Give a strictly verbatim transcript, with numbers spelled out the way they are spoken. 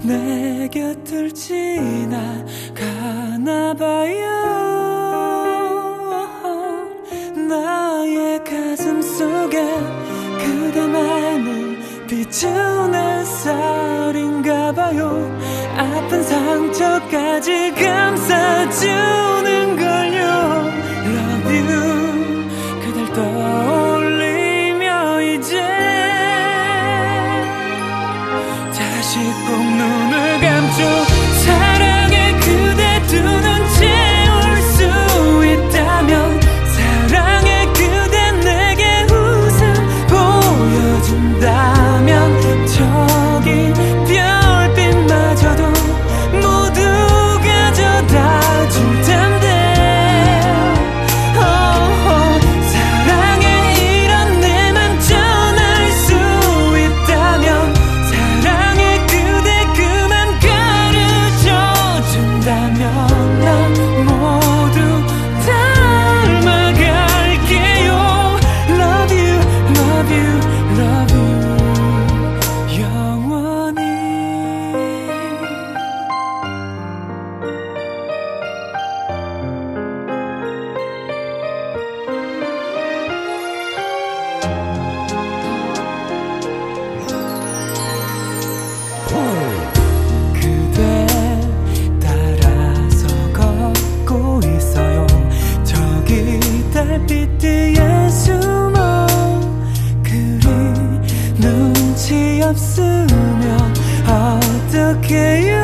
내 곁을 지나가나 봐요. 나의 가슴 속에 그대만을 비춘 햇살인가 봐요. 아픈 상처까지 감싸주는 걸요. Love you. 그댈 떠올리며 이제 다시 꼭 눈을 감죠. 사랑해 그대 두 눈 채울 수 있다면, 사랑해 그대 내게 웃음 보여준다면, 저기 별빛마저도 모두 가져다 줄 텐데. oh, oh. 사랑해 이런 내만 전할 수 있다면, 사랑해 그대 그만 가르쳐 준다면, 난 모두 닮아갈게요. Love you, love you, love you 영원히. 그대 따라서 걷고 있어요. 저기 달빛 뒤에 숨어. 그리 눈치 없으면 어떡해요.